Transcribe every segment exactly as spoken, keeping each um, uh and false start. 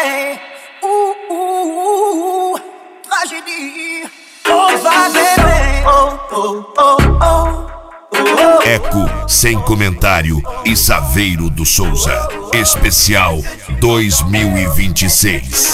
vem, uh, uh, uh, tragédie. Oh, vai bem, oh, oh, oh, oh, oh. Eco Sem Comentário e Saveiro do Souza. Especial dois mil e vinte e seis.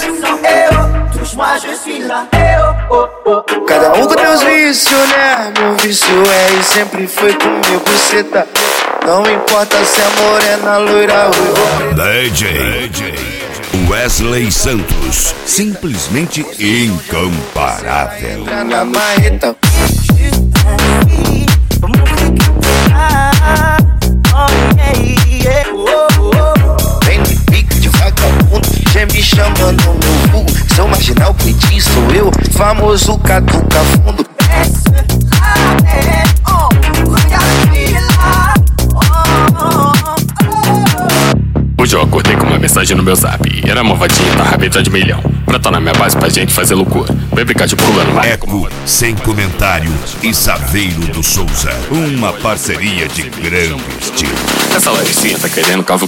Cada um com teus vícios, né? Meu vício é e sempre foi comer buceta. Não importa se é morena, loira, ruiva. D J, D J Wesley Santos, simplesmente incomparável. Na marreta. Vem no pique de vagabundo, já me chamando no meu vulgo. Seu marginal peitinho sou eu, famoso catuca fundo. Hoje eu acordei com uma mensagem no meu zap. Era uma vadinha da rabeta de milhão. Pra tá na minha base pra gente fazer loucura. Vem brincar de pulando lá. Eco Sem Comentário e Saveiro do Souza. Uma parceria de grande estilo. Essa Laricinha tá querendo cavo.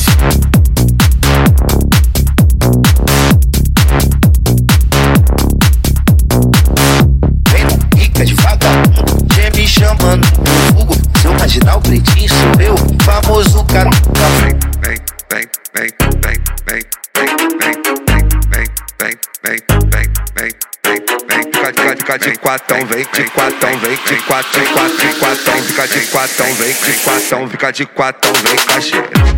Vem no pique de vagabundo, já me chamando no meu vulgo. Seu marginal pretinho sou eu, famoso catuca fundo. Vem, vem, vem, vem, vem, vem, vem, vem, vem, vem, vem, vem, vem, vem, fica, fica, fica de quatão, vem de quatão, vem de quatão, quatro, de quatão, fica de quatão, vem de quatão, fica de quatão, vem cachê.